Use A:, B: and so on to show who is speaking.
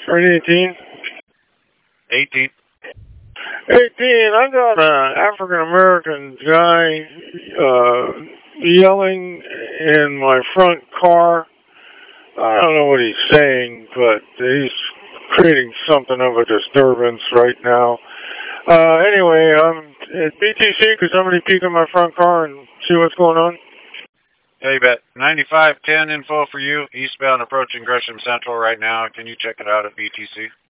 A: 18?
B: 18.
A: 18, I got an African-American guy yelling in my front car. I don't know what he's saying, but he's creating something of a disturbance right now. Anyway, I'm at BTC. Could somebody peek in my front car and see what's going on?
B: Yeah, you bet. 9510 info for you. Eastbound approaching Gresham Central right now. Can you check it out at BTC?